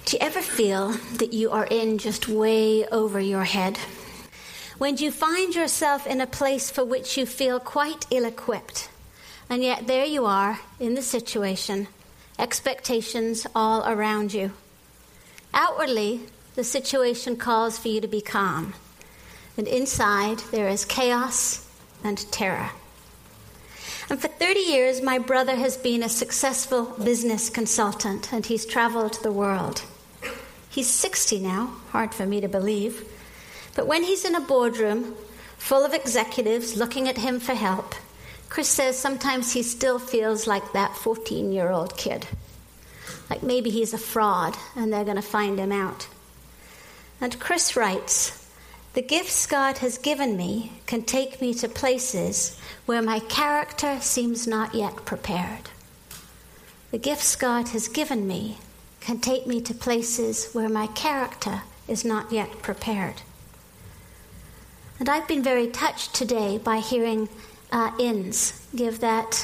Do you ever feel that you are in just way over your head? When you find yourself in a place for which you feel quite ill-equipped, and yet there you are in the situation, expectations all around you. Outwardly, the situation calls for you to be calm, and inside there is chaos and terror. And for 30 years, my brother has been a successful business consultant, and he's traveled the world. He's 60 now, hard for me to believe. But when he's in a boardroom full of executives looking at him for help, Chris says sometimes he still feels like that 14-year-old kid. Like maybe he's a fraud and they're going to find him out. And Chris writes, "The gifts God has given me can take me to places where my character seems not yet prepared. The gifts God has given me can take me to places where my character is not yet prepared." And I've been very touched today by hearing Inns give that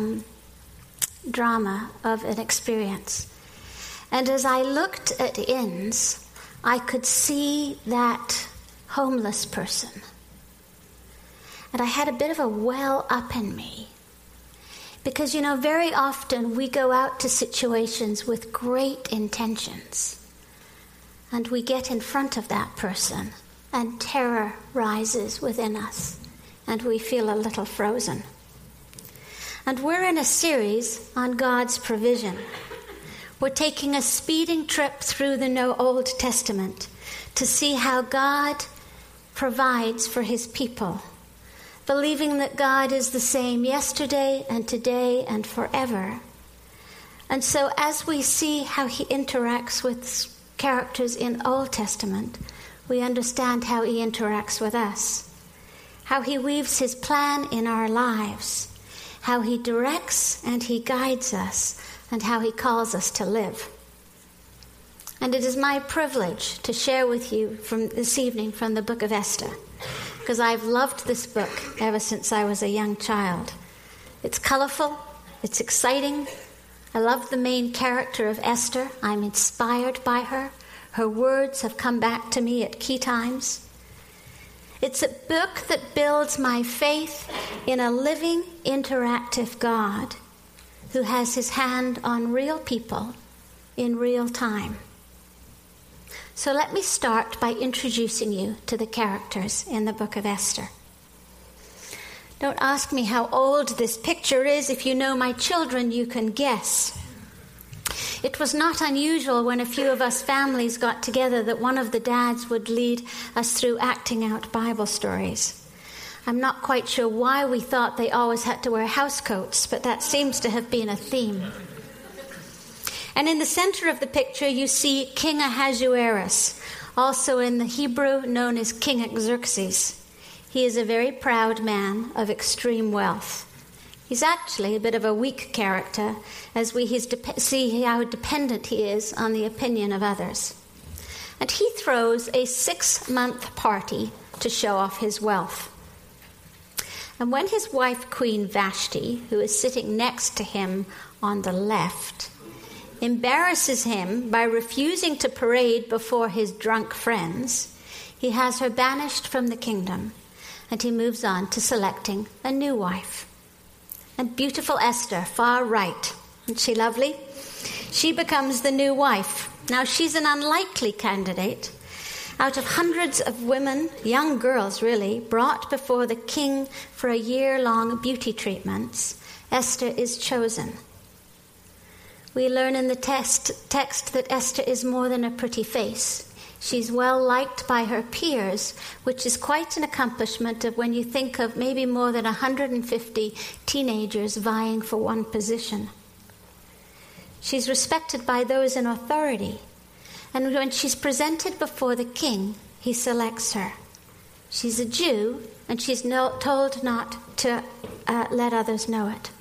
drama of an experience. And as I looked at Inns, I could see that homeless person. And I had a bit of a well up in me. Because, very often we go out to situations with great intentions. And we get in front of that person, and terror rises within us, and we feel a little frozen. And we're in a series on God's provision. We're taking a speeding trip through the Old Testament to see how God provides for his people, believing that God is the same yesterday and today and forever. And so as we see how he interacts with characters in Old Testament, we understand how he interacts with us, how he weaves his plan in our lives, how he directs and he guides us, and how he calls us to live. And it is my privilege to share with you from this evening from the book of Esther, because I've loved this book ever since I was a young child. It's colorful, it's exciting. I love the main character of Esther. I'm inspired by her. Her words have come back to me at key times. It's a book that builds my faith in a living, interactive God who has his hand on real people in real time. So let me start by introducing you to the characters in the book of Esther. Don't ask me how old this picture is. If you know my children, you can guess. It was not unusual when a few of us families got together that one of the dads would lead us through acting out Bible stories. I'm not quite sure why we thought they always had to wear house coats, but that seems to have been a theme. And in the center of the picture, you see King Ahasuerus, also in the Hebrew known as King Xerxes. He is a very proud man of extreme wealth. He's actually a bit of a weak character, as we see how dependent he is on the opinion of others. And he throws a 6-month party to show off his wealth. And when his wife, Queen Vashti, who is sitting next to him on the left, embarrasses him by refusing to parade before his drunk friends, he has her banished from the kingdom, and he moves on to selecting a new wife. And beautiful Esther, far right, isn't she lovely? She becomes the new wife. Now, she's an unlikely candidate. Out of hundreds of women, young girls really, brought before the king for a year-long beauty treatments, Esther is chosen. We learn in the text that Esther is more than a pretty face. She's well liked by her peers, which is quite an accomplishment of when you think of maybe more than 150 teenagers vying for one position. She's respected by those in authority, and when she's presented before the king, he selects her. She's a Jew, and she's told not to let others know it.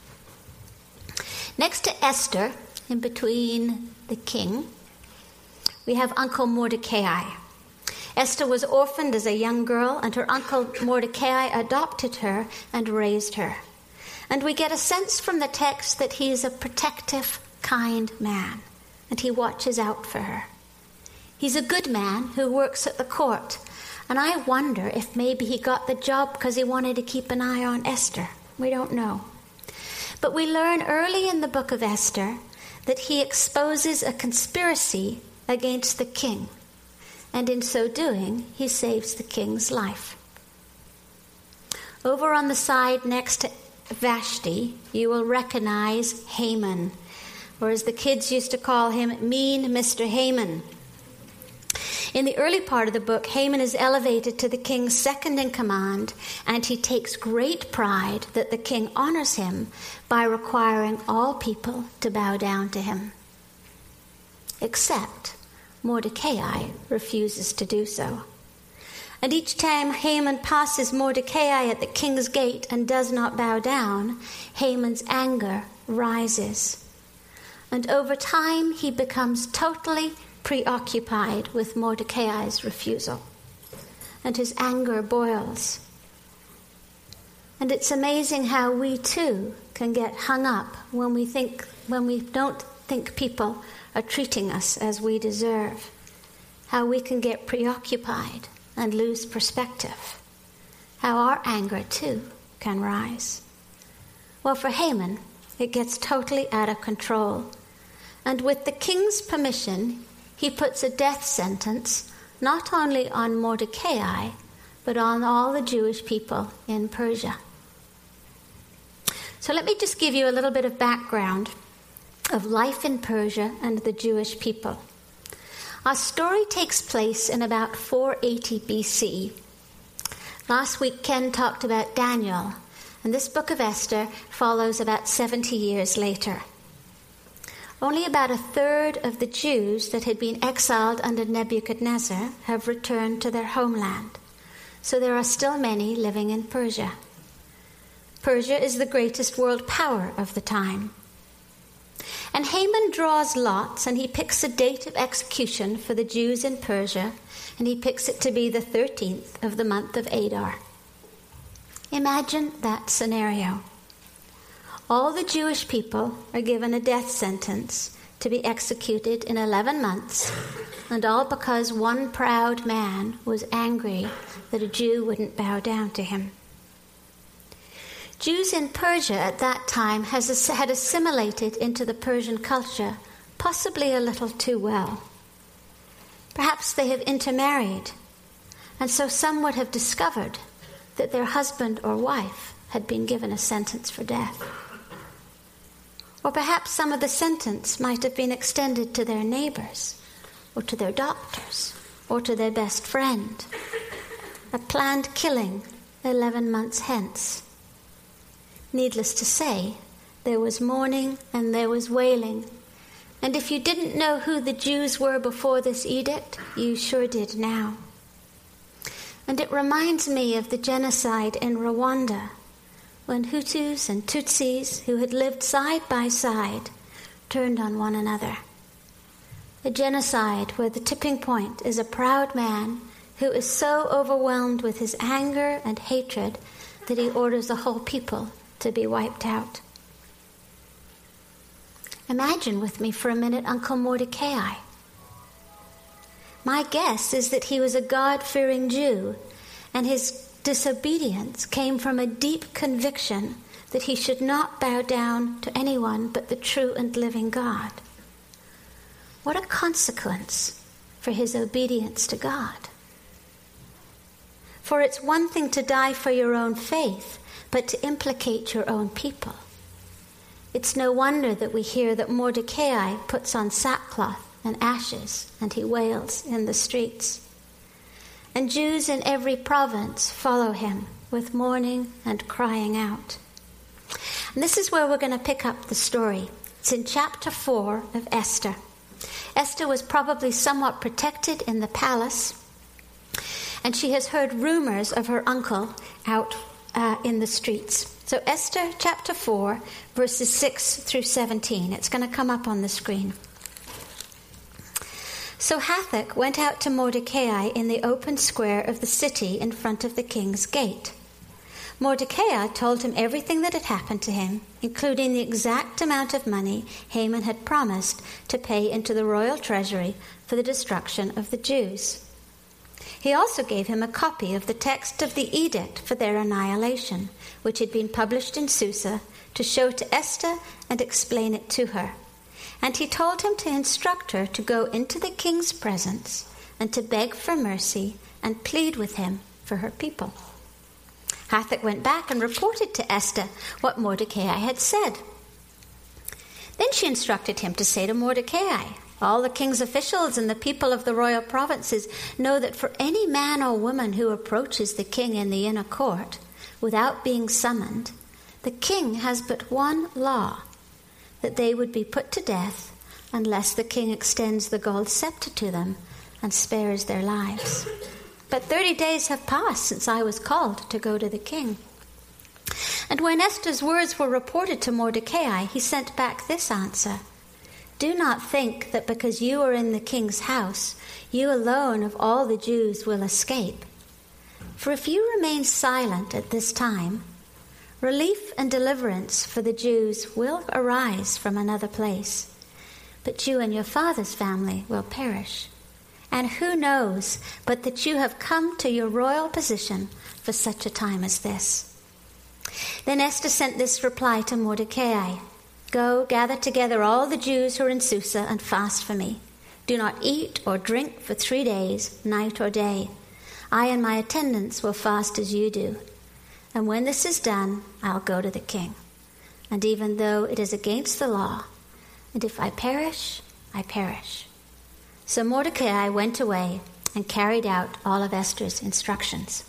Next to Esther, in between the king, we have Uncle Mordecai. Esther was orphaned as a young girl, and her uncle Mordecai adopted her and raised her. And we get a sense from the text that he is a protective, kind man, and he watches out for her. He's a good man who works at the court. And I wonder if maybe he got the job because he wanted to keep an eye on Esther. We don't know. But we learn early in the book of Esther that he exposes a conspiracy against the king. And in so doing, he saves the king's life. Over on the side next to Vashti, you will recognize Haman, or as the kids used to call him, Mean Mr. Haman. In the early part of the book, Haman is elevated to the king's second in command, and he takes great pride that the king honors him by requiring all people to bow down to him. Except Mordecai refuses to do so. And each time Haman passes Mordecai at the king's gate and does not bow down, Haman's anger rises. And over time, he becomes totally preoccupied with Mordecai's refusal. And his anger boils. And it's amazing how we too can get hung up when we don't think people are treating us as we deserve. How we can get preoccupied and lose perspective. How our anger too can rise. Well, for Haman, it gets totally out of control. And with the king's permission, he puts a death sentence not only on Mordecai, but on all the Jewish people in Persia. So let me just give you a little bit of background of life in Persia and the Jewish people. Our story takes place in about 480 BC. Last week, Ken talked about Daniel, and this book of Esther follows about 70 years later. Only about a third of the Jews that had been exiled under Nebuchadnezzar have returned to their homeland, so there are still many living in Persia. Persia is the greatest world power of the time. And Haman draws lots, and he picks a date of execution for the Jews in Persia, and he picks it to be the 13th of the month of Adar. Imagine that scenario. All the Jewish people are given a death sentence to be executed in 11 months, and all because one proud man was angry that a Jew wouldn't bow down to him. Jews in Persia at that time had assimilated into the Persian culture, possibly a little too well. Perhaps they have intermarried, and so some would have discovered that their husband or wife had been given a sentence for death. Or perhaps some of the sentence might have been extended to their neighbors, or to their doctors, or to their best friend. A planned killing 11 months hence. Needless to say, there was mourning and there was wailing. And if you didn't know who the Jews were before this edict, you sure did now. And it reminds me of the genocide in Rwanda, when Hutus and Tutsis, who had lived side by side, turned on one another. A genocide where the tipping point is a proud man who is so overwhelmed with his anger and hatred that he orders the whole people to be wiped out. Imagine with me for a minute Uncle Mordecai. My guess is that he was a God-fearing Jew, and his disobedience came from a deep conviction that he should not bow down to anyone but the true and living God. What a consequence for his obedience to God. For it's one thing to die for your own faith, but to implicate your own people. It's no wonder that we hear that Mordecai puts on sackcloth and ashes, and he wails in the streets. And Jews in every province follow him with mourning and crying out. And this is where we're going to pick up the story. It's in chapter 4 of Esther. Esther was probably somewhat protected in the palace, and she has heard rumors of her uncle out in the streets. So Esther chapter 4, verses 6 through 17. It's going to come up on the screen. So Hathach went out to Mordecai in the open square of the city in front of the king's gate. Mordecai told him everything that had happened to him, including the exact amount of money Haman had promised to pay into the royal treasury for the destruction of the Jews. He also gave him a copy of the text of the edict for their annihilation, which had been published in Susa, to show to Esther and explain it to her. And he told him to instruct her to go into the king's presence and to beg for mercy and plead with him for her people. Hathach went back and reported to Esther what Mordecai had said. Then she instructed him to say to Mordecai, "All the king's officials and the people of the royal provinces know that for any man or woman who approaches the king in the inner court without being summoned, the king has but one law, that they would be put to death unless the king extends the gold scepter to them and spares their lives. But 30 days have passed since I was called to go to the king." And when Esther's words were reported to Mordecai, he sent back this answer: "Do not think that because you are in the king's house, you alone of all the Jews will escape. For if you remain silent at this time, relief and deliverance for the Jews will arise from another place, but you and your father's family will perish. And who knows but that you have come to your royal position for such a time as this?" Then Esther sent this reply to Mordecai: "Go, gather together all the Jews who are in Susa and fast for me. Do not eat or drink for 3 days, night or day. I and my attendants will fast as you do. And when this is done, I'll go to the king. And even though it is against the law, and if I perish, I perish." So Mordecai went away and carried out all of Esther's instructions.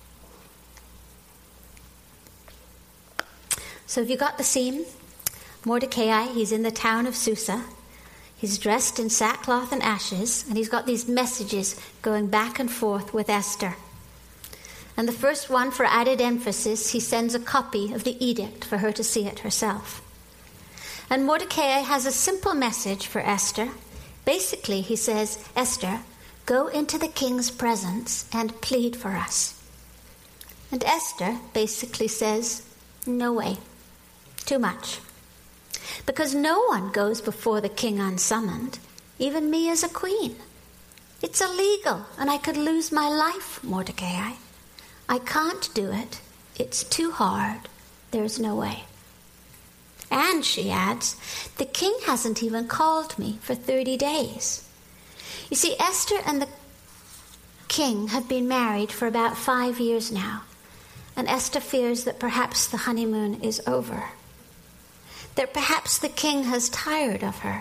So have you got the scene? Mordecai, he's in the town of Susa. He's dressed in sackcloth and ashes, and he's got these messages going back and forth with Esther. And the first one, for added emphasis, he sends a copy of the edict for her to see it herself. And Mordecai has a simple message for Esther. Basically, he says, "Esther, go into the king's presence and plead for us." And Esther basically says, "No way. Too much. Because no one goes before the king unsummoned, even me as a queen. It's illegal, and I could lose my life, Mordecai. I can't do it. It's too hard. There's no way." And she adds, "The king hasn't even called me for 30 days. You see, Esther and the king have been married for about 5 years now, and Esther fears that perhaps the honeymoon is over, that perhaps the king has tired of her.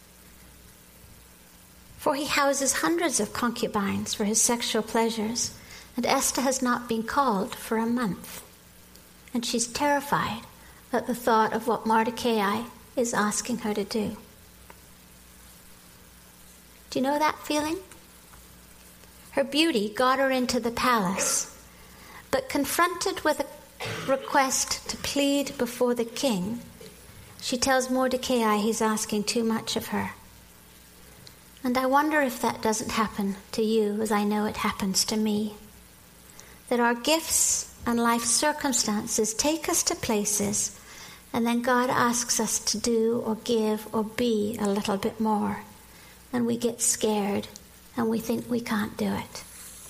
For he houses hundreds of concubines for his sexual pleasures, and Esther has not been called for a month, and she's terrified at the thought of what Mordecai is asking her to do." Do you know that feeling? Her beauty got her into the palace, but confronted with a request to plead before the king, she tells Mordecai he's asking too much of her. And I wonder if that doesn't happen to you, as I know it happens to me. That our gifts and life circumstances take us to places, and then God asks us to do or give or be a little bit more. And we get scared and we think we can't do it.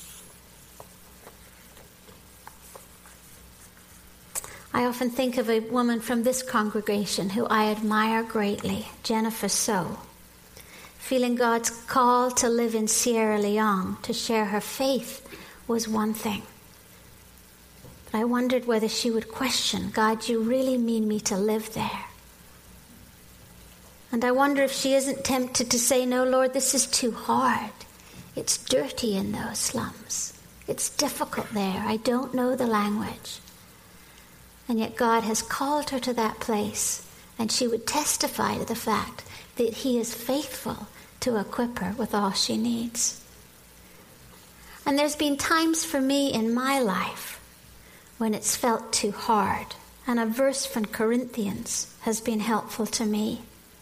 I often think of a woman from this congregation who I admire greatly, Jennifer So. Feeling God's call to live in Sierra Leone, to share her faith, was one thing. But I wondered whether she would question, "God, you really mean me to live there?" And I wonder if she isn't tempted to say, "No, Lord, this is too hard. It's dirty in those slums. It's difficult there. I don't know the language." And yet God has called her to that place, and she would testify to the fact that he is faithful to equip her with all she needs. And there's been times for me in my life when it's felt too hard, and a verse from Corinthians has been helpful to me.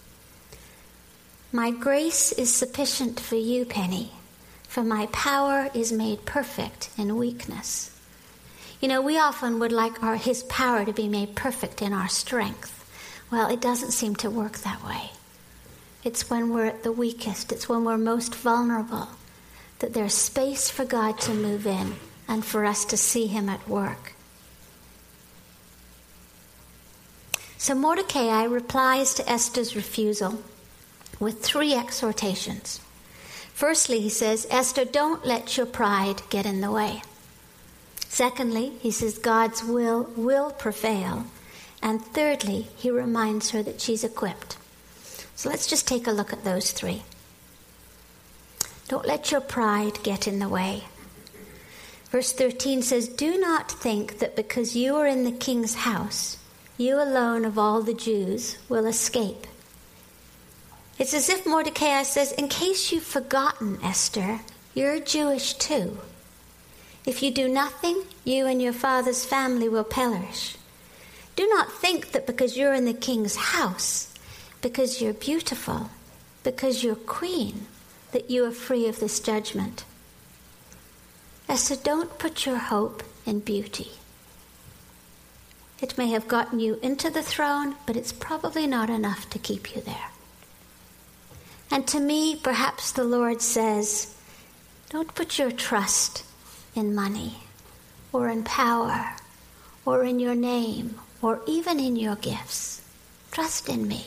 "My grace is sufficient for you, Penny, for my power is made perfect in weakness." You know, we often would like his power to be made perfect in our strength. Well, it doesn't seem to work that way. It's when we're at the weakest, it's when we're most vulnerable, that there's space for God to move in and for us to see him at work. So Mordecai replies to Esther's refusal with 3 exhortations. Firstly, he says, Esther, don't let your pride get in the way. Secondly, he says God's will prevail. And thirdly, he reminds her that she's equipped. So let's just take a look at those 3. Don't let your pride get in the way. Verse 13 says, do not think that because you are in the king's house, you alone of all the Jews will escape. It's as if Mordecai says, in case you've forgotten, Esther, you're Jewish too. If you do nothing, you and your father's family will perish. Do not think that because you're in the king's house, because you're beautiful, because you're queen, that you are free of this judgment. Esther, don't put your hope in beauty. It may have gotten you into the throne, but it's probably not enough to keep you there. And to me, perhaps the Lord says, don't put your trust in money, or in power, or in your name, or even in your gifts. Trust in me.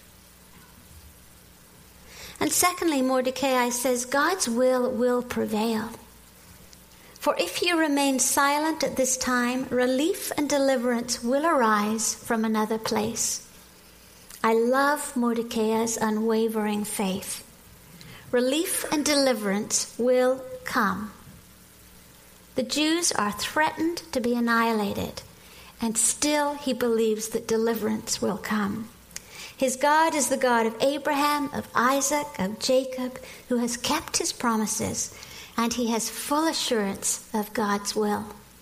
And secondly, Mordecai says, God's will prevail. For if you remain silent at this time, relief and deliverance will arise from another place. I love Mordecai's unwavering faith. Relief and deliverance will come. The Jews are threatened to be annihilated, and still he believes that deliverance will come. His God is the God of Abraham, of Isaac, of Jacob, who has kept his promises, and he has full assurance of God's will.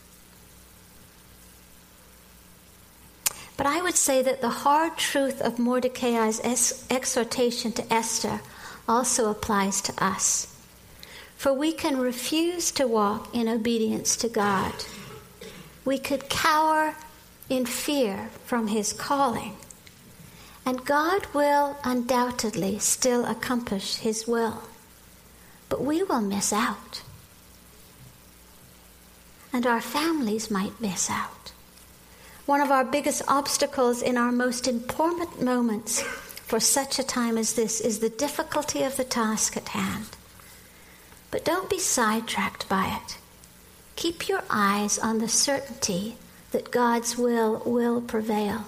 But I would say that the hard truth of Mordecai's exhortation to Esther also applies to us. For we can refuse to walk in obedience to God. We could cower in fear from his calling. And God will undoubtedly still accomplish his will. But we will miss out. And our families might miss out. One of our biggest obstacles in our most important moments for such a time as this is the difficulty of the task at hand. But don't be sidetracked by it. Keep your eyes on the certainty that God's will prevail.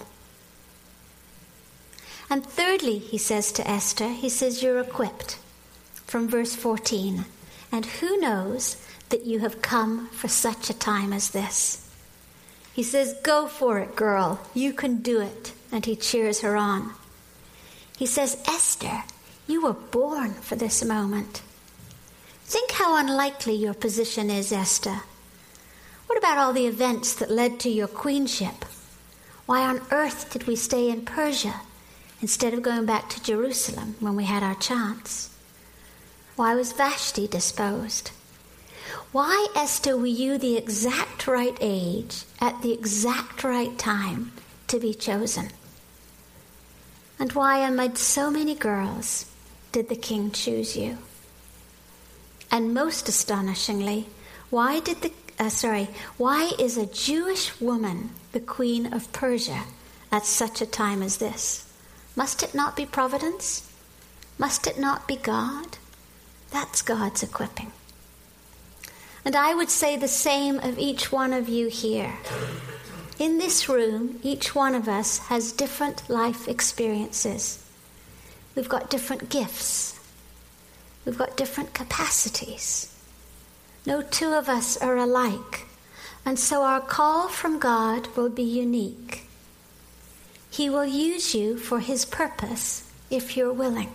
And thirdly, he says to Esther, he says, you're equipped. From verse 14. And who knows that you have come for such a time as this? He says, go for it, girl. You can do it. And he cheers her on. He says, Esther, you were born for this moment. Think how unlikely your position is, Esther. What about all the events that led to your queenship? Why on earth did we stay in Persia instead of going back to Jerusalem when we had our chance? Why was Vashti disposed? Why, Esther, were you the exact right age at the exact right time to be chosen? And why, amid so many girls, did the king choose you? And most astonishingly, why is a Jewish woman the queen of Persia at such a time as this? Must it not be providence? Must it not be God? That's God's equipping. And I would say the same of each one of you here. In this room, each one of us has different life experiences. We've got different gifts. We've got different capacities. No two of us are alike. And so our call from God will be unique. He will use you for his purpose if you're willing.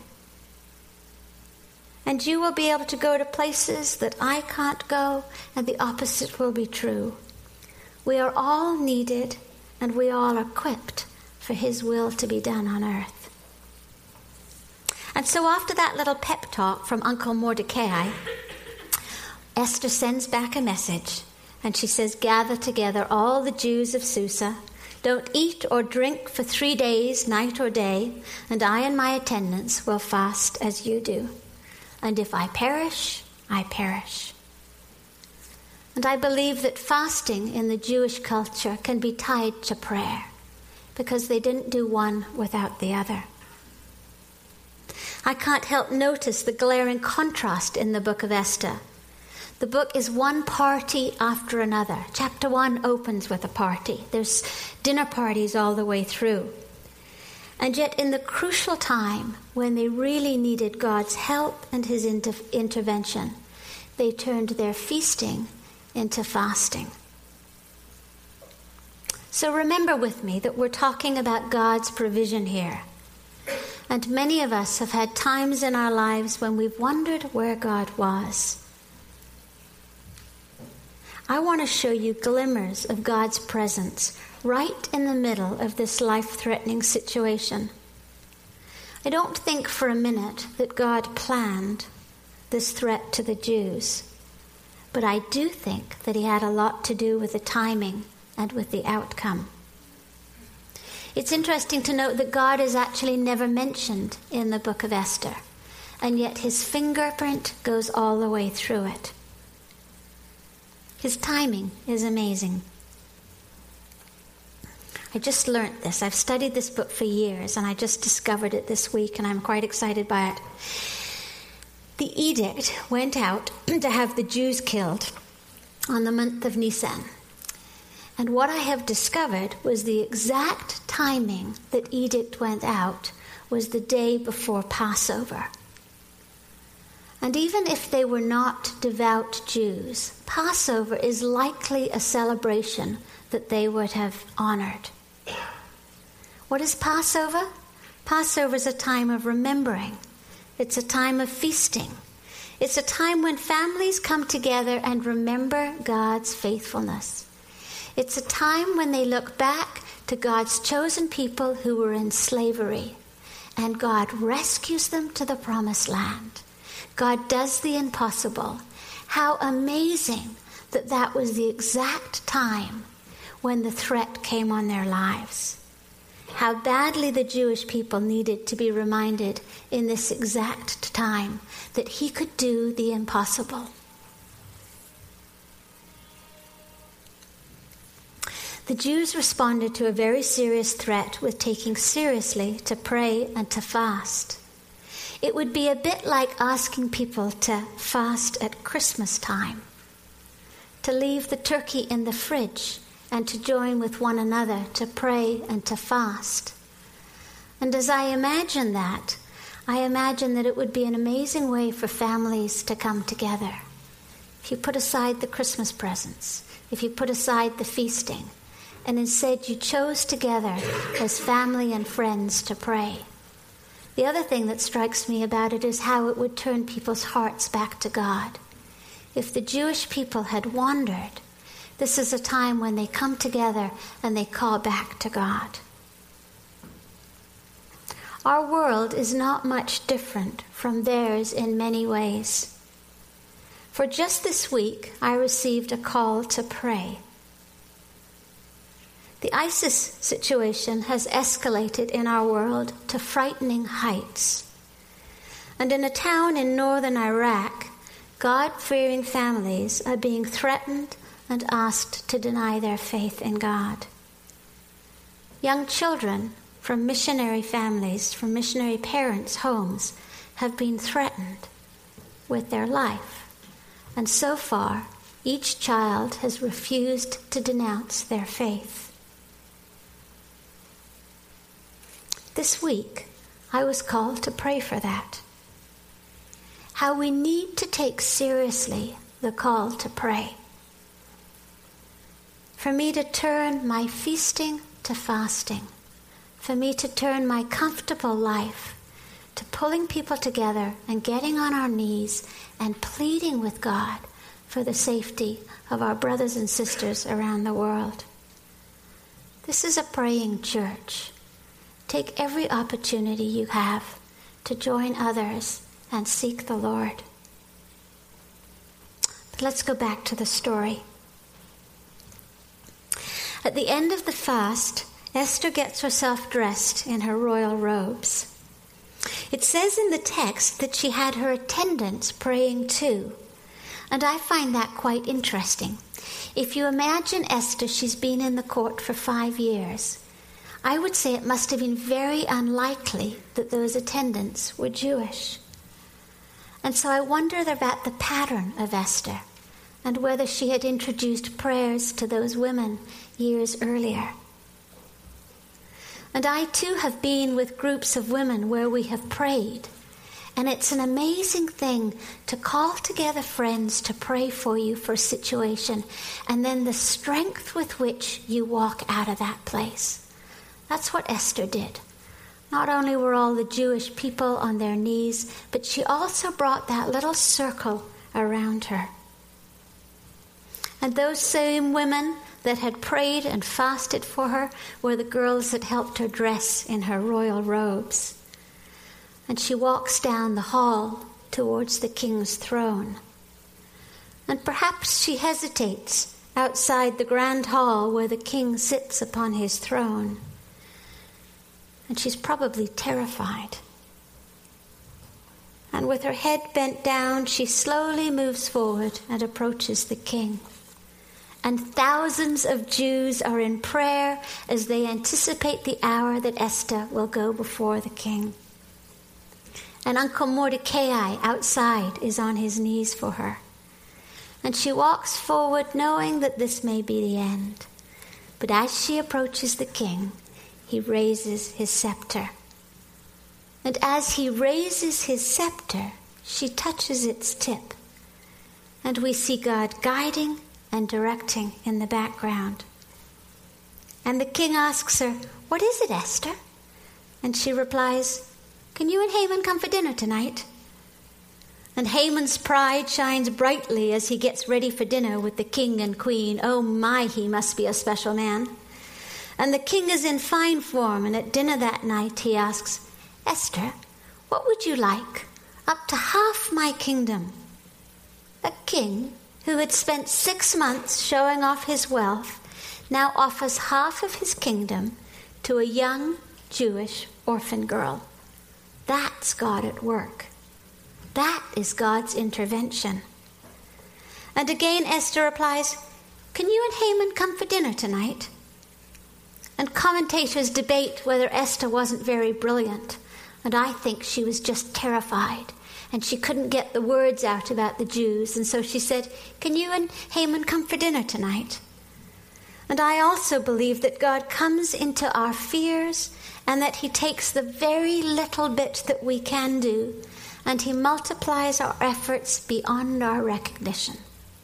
And you will be able to go to places that I can't go, and the opposite will be true. We are all needed, and we are all equipped for his will to be done on earth. And so after that little pep talk from Uncle Mordecai, Esther sends back a message, And she says, gather together all the Jews of Susa. Don't eat or drink for 3 days, night or day, and I and my attendants will fast as you do. And if I perish, I perish. And I believe that fasting in the Jewish culture can be tied to prayer, because they didn't do one without the other. I can't help notice the glaring contrast in the book of Esther. The book is one party after another. Chapter 1 opens with a party. There's dinner parties all the way through. And yet in the crucial time when they really needed God's help and his intervention, they turned their feasting into fasting. So remember with me that we're talking about God's provision here. And many of us have had times in our lives when we've wondered where God was. I want to show you glimmers of God's presence right in the middle of this life-threatening situation. I don't think for a minute that God planned this threat to the Jews, but I do think that he had a lot to do with the timing and with the outcome. It's interesting to note that God is actually never mentioned in the book of Esther, and yet his fingerprint goes all the way through it. His timing is amazing. I just learnt this. I've studied this book for years, and I just discovered it this week, and I'm quite excited by it. The edict went out to have the Jews killed on the month of Nisan. And what I have discovered was the exact timing that edict went out was the day before Passover. And even if they were not devout Jews, Passover is likely a celebration that they would have honored. What is Passover? Passover is a time of remembering. It's a time of feasting. It's a time when families come together and remember God's faithfulness. It's a time when they look back to God's chosen people who were in slavery, and God rescues them to the promised land. God does the impossible. How amazing that that was the exact time when the threat came on their lives. How badly the Jewish people needed to be reminded in this exact time that he could do the impossible. The Jews responded to a very serious threat with taking seriously to pray and to fast. It would be a bit like asking people to fast at Christmas time, to leave the turkey in the fridge and to join with one another to pray and to fast. And as I imagine that it would be an amazing way for families to come together. If you put aside the Christmas presents, if you put aside the feasting, and instead you chose together as family and friends to pray. The other thing that strikes me about it is how it would turn people's hearts back to God. If the Jewish people had wandered, this is a time when they come together and they call back to God. Our world is not much different from theirs in many ways. For just this week, I received a call to pray. The ISIS situation has escalated in our world to frightening heights. And in a town in northern Iraq, God-fearing families are being threatened and asked to deny their faith in God. Young children from missionary families, from missionary parents' homes, have been threatened with their life. And so far, each child has refused to denounce their faith. This week, I was called to pray for that. How we need to take seriously the call to pray. For me to turn my feasting to fasting. For me to turn my comfortable life to pulling people together and getting on our knees and pleading with God for the safety of our brothers and sisters around the world. This is a praying church. Take every opportunity you have to join others and seek the Lord. But let's go back to the story. At the end of the fast, Esther gets herself dressed in her royal robes. It says in the text that she had her attendants praying too, and I find that quite interesting. If you imagine Esther, she's been in the court for 5 years. I would say it must have been very unlikely that those attendants were Jewish. And so I wonder about the pattern of Esther and whether she had introduced prayers to those women years earlier. And I too have been with groups of women where we have prayed. And it's an amazing thing to call together friends to pray for you for a situation, and then the strength with which you walk out of that place. That's what Esther did. Not only were all the Jewish people on their knees, but she also brought that little circle around her. And those same women that had prayed and fasted for her were the girls that helped her dress in her royal robes. And she walks down the hall towards the king's throne. And perhaps she hesitates outside the grand hall where the king sits upon his throne. And she's probably terrified. And with her head bent down, she slowly moves forward and approaches the king. And thousands of Jews are in prayer as they anticipate the hour that Esther will go before the king. And Uncle Mordecai outside is on his knees for her. And she walks forward knowing that this may be the end. But as she approaches the king, he raises his scepter. And as he raises his scepter, she touches its tip. And we see God guiding and directing in the background. And the king asks her, "What is it, Esther?" And she replies, "Can you and Haman come for dinner tonight?" And Haman's pride shines brightly as he gets ready for dinner with the king and queen. Oh my, he must be a special man. And the king is in fine form, and at dinner that night he asks, "Esther, what would you like? Up to half my kingdom." A king who had spent 6 months showing off his wealth now offers half of his kingdom to a young Jewish orphan girl. That's God at work. That is God's intervention. And again Esther replies, "Can you and Haman come for dinner tonight?" And commentators debate whether Esther wasn't very brilliant, and I think she was just terrified, and she couldn't get the words out about the Jews, and so she said, "Can you and Haman come for dinner tonight?" And I also believe that God comes into our fears and that he takes the very little bit that we can do and he multiplies our efforts beyond our recognition.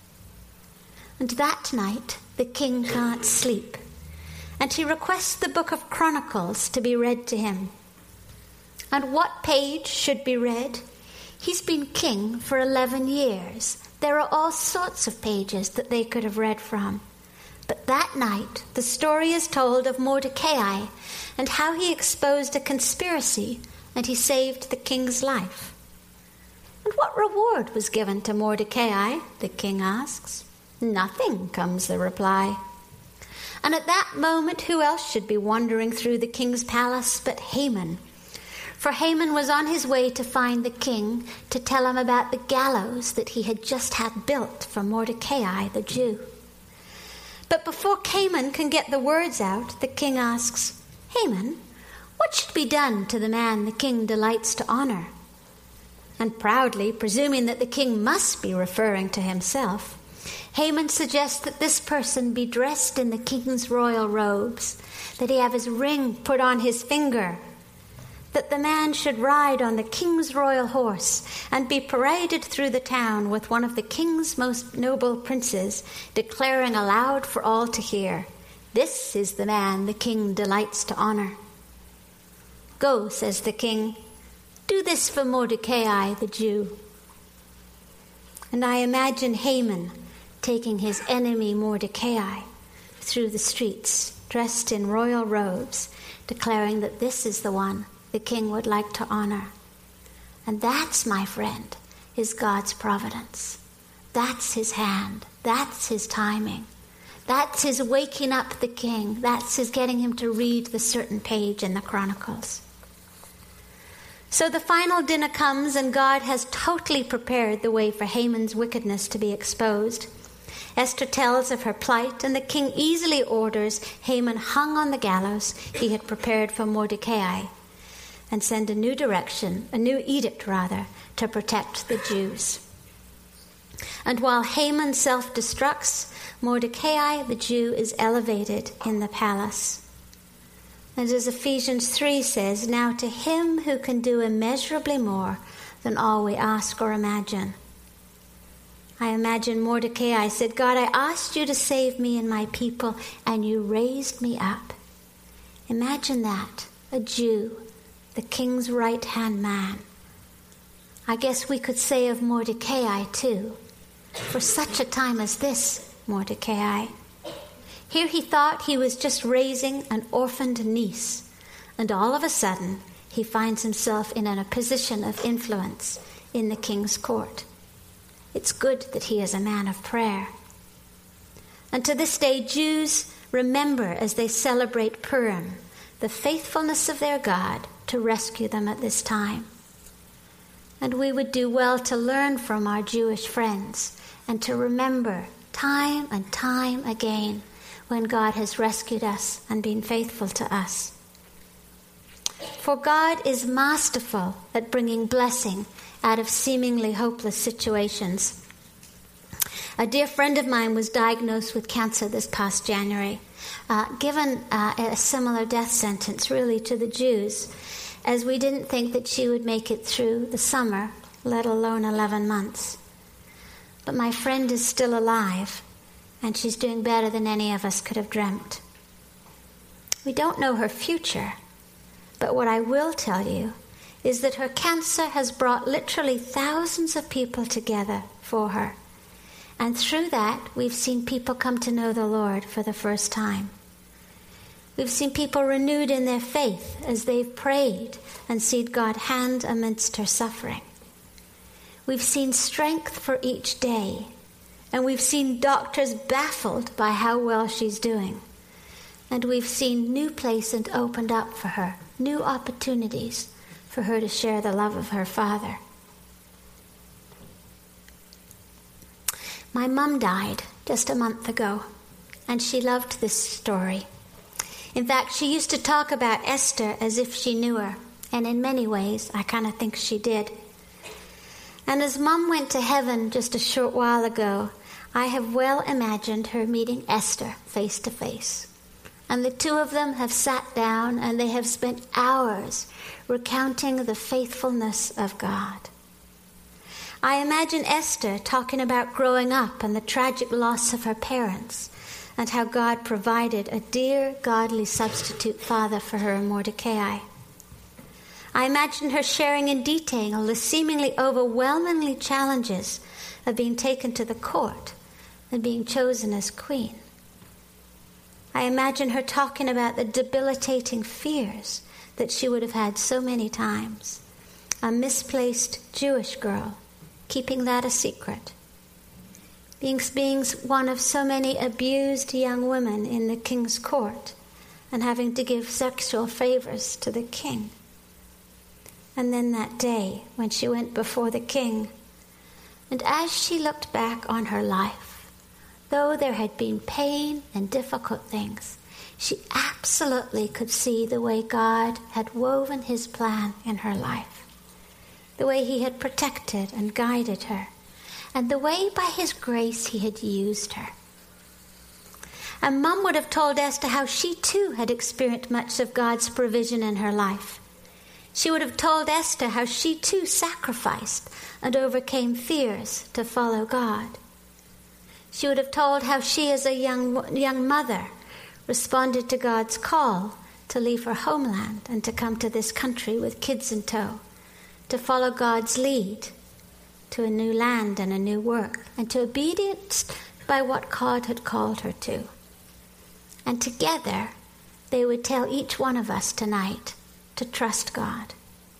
And that night, the king can't sleep, and he requests the book of Chronicles to be read to him. And what page should be read? He's been king for 11 years. There are all sorts of pages that they could have read from. But that night, the story is told of Mordecai and how he exposed a conspiracy and he saved the king's life. And what reward was given to Mordecai? The king asks. Nothing, comes the reply. And at that moment, who else should be wandering through the king's palace but Haman? For Haman was on his way to find the king to tell him about the gallows that he had just had built for Mordecai the Jew. But before Haman can get the words out, the king asks, "Haman, what should be done to the man the king delights to honor?" And proudly, presuming that the king must be referring to himself, Haman suggests that this person be dressed in the king's royal robes, that he have his ring put on his finger, that the man should ride on the king's royal horse and be paraded through the town with one of the king's most noble princes, declaring aloud for all to hear, "This is the man the king delights to honor." "Go," says the king, "do this for Mordecai the Jew." And I imagine Haman taking his enemy Mordecai through the streets, dressed in royal robes, declaring that this is the one the king would like to honor. And that's, my friend, is God's providence. That's his hand. That's his timing. That's his waking up the king. That's his getting him to read the certain page in the Chronicles. So the final dinner comes, and God has totally prepared the way for Haman's wickedness to be exposed. Esther tells of her plight, and the king easily orders Haman hung on the gallows he had prepared for Mordecai, and send a new edict to protect the Jews. And while Haman self-destructs, Mordecai, the Jew, is elevated in the palace. And as Ephesians 3 says, now to him who can do immeasurably more than all we ask or imagine. I imagine Mordecai said, God, I asked you to save me and my people, and you raised me up. Imagine that, a Jew, the king's right-hand man. I guess we could say of Mordecai too, for such a time as this, Mordecai. Here he thought he was just raising an orphaned niece, and all of a sudden he finds himself in a position of influence in the king's court. It's good that he is a man of prayer. And to this day, Jews remember as they celebrate Purim the faithfulness of their God to rescue them at this time. And we would do well to learn from our Jewish friends and to remember time and time again when God has rescued us and been faithful to us. For God is masterful at bringing blessing out of seemingly hopeless situations. A dear friend of mine was diagnosed with cancer this past January, given a similar death sentence really to the Jews, as we didn't think that she would make it through the summer, let alone 11 months. But my friend is still alive, and she's doing better than any of us could have dreamt. We don't know her future, but what I will tell you is that her cancer has brought literally thousands of people together for her. And through that, we've seen people come to know the Lord for the first time. We've seen people renewed in their faith as they've prayed and seen God hand amidst her suffering. We've seen strength for each day, and we've seen doctors baffled by how well she's doing. And we've seen new places opened up for her, new opportunities for her to share the love of her Father. My mum died just a month ago, and she loved this story. In fact, she used to talk about Esther as if she knew her, and in many ways, I kind of think she did. And as Mum went to heaven just a short while ago, I have well imagined her meeting Esther face to face. And the two of them have sat down and they have spent hours recounting the faithfulness of God. I imagine Esther talking about growing up and the tragic loss of her parents and how God provided a dear, godly substitute father for her in Mordecai. I imagine her sharing in detail the seemingly overwhelmingly challenges of being taken to the court and being chosen as queen. I imagine her talking about the debilitating fears that she would have had so many times. A misplaced Jewish girl, keeping that a secret. Being one of so many abused young women in the king's court and having to give sexual favors to the king. And then that day when she went before the king, and as she looked back on her life, though there had been pain and difficult things, she absolutely could see the way God had woven his plan in her life, the way he had protected and guided her, and the way by his grace he had used her. And Mum would have told Esther how she too had experienced much of God's provision in her life. She would have told Esther how she too sacrificed and overcame fears to follow God. She would have told how she, as a young mother, responded to God's call to leave her homeland and to come to this country with kids in tow, to follow God's lead to a new land and a new work, and to obedience by what God had called her to. And together, they would tell each one of us tonight to trust God.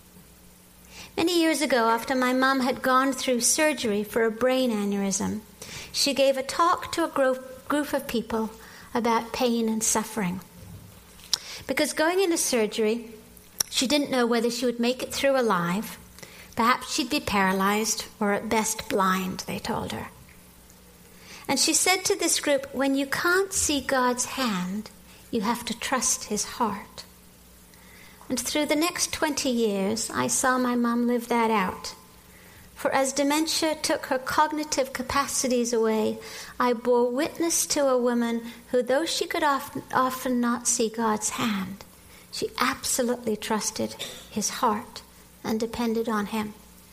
Many years ago, after my mom had gone through surgery for a brain aneurysm, she gave a talk to a group of people about pain and suffering. Because going into surgery, she didn't know whether she would make it through alive. Perhaps she'd be paralyzed or at best blind, they told her. And she said to this group, when you can't see God's hand, you have to trust his heart. And through the next 20 years, I saw my mum live that out. For as dementia took her cognitive capacities away, I bore witness to a woman who, though she could often not see God's hand, she absolutely trusted his heart and depended on him.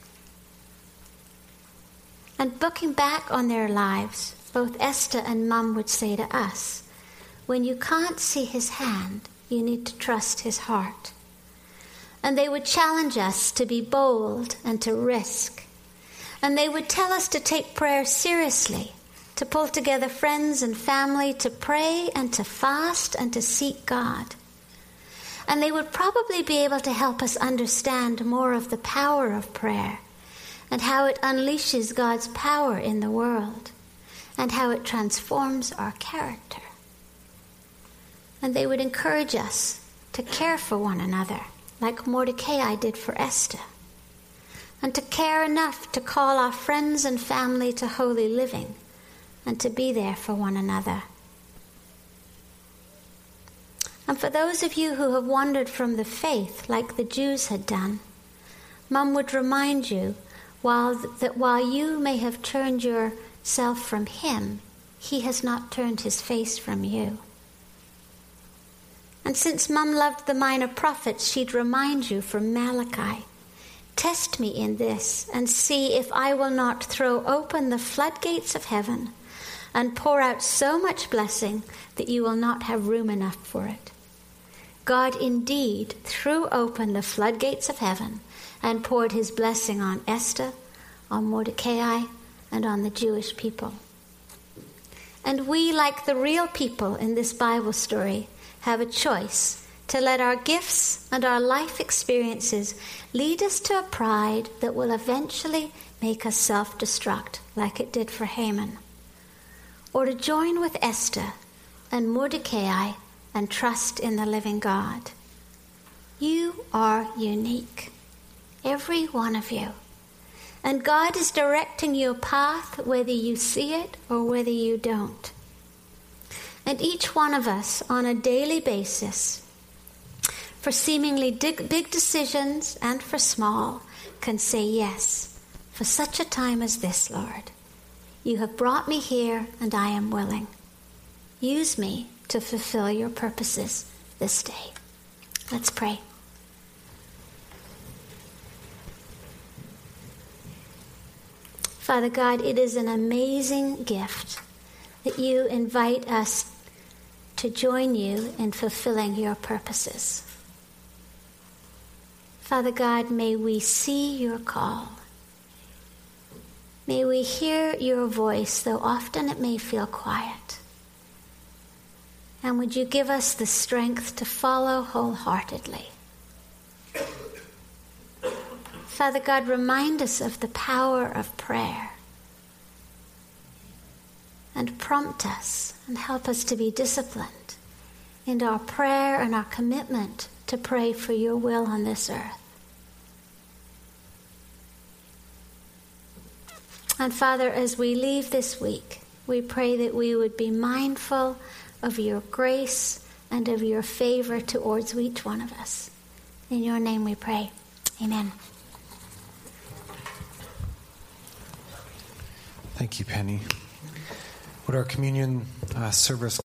And looking back on their lives, both Esther and Mum would say to us, when you can't see his hand, you need to trust his heart. And they would challenge us to be bold and to risk. And they would tell us to take prayer seriously, to pull together friends and family, to pray and to fast and to seek God. And they would probably be able to help us understand more of the power of prayer and how it unleashes God's power in the world and how it transforms our character. And they would encourage us to care for one another, like Mordecai did for Esther, and to care enough to call our friends and family to holy living and to be there for one another. And for those of you who have wandered from the faith like the Jews had done, Mum would remind you that while you may have turned yourself from him, he has not turned his face from you. And since Mum loved the minor prophets, she'd remind you from Malachi, test me in this and see if I will not throw open the floodgates of heaven and pour out so much blessing that you will not have room enough for it. God indeed threw open the floodgates of heaven and poured his blessing on Esther, on Mordecai, and on the Jewish people. And we, like the real people in this Bible story, have a choice to let our gifts and our life experiences lead us to a pride that will eventually make us self-destruct, like it did for Haman, or to join with Esther and Mordecai and trust in the living God. You are unique, every one of you. And God is directing your path whether you see it or whether you don't. And each one of us on a daily basis, for seemingly big decisions and for small, can say yes, for such a time as this, Lord. You have brought me here and I am willing. Use me to fulfill your purposes this day. Let's pray. Father God, it is an amazing gift that you invite us to join you in fulfilling your purposes. Father God, may we see your call. May we hear your voice, though often it may feel quiet. And would you give us the strength to follow wholeheartedly? Father God, remind us of the power of prayer and prompt us and help us to be disciplined in our prayer and our commitment to pray for your will on this earth. And Father, as we leave this week, we pray that we would be mindful of your grace and of your favor towards each one of us. In your name we pray. Amen. Thank you, Penny. Would our communion service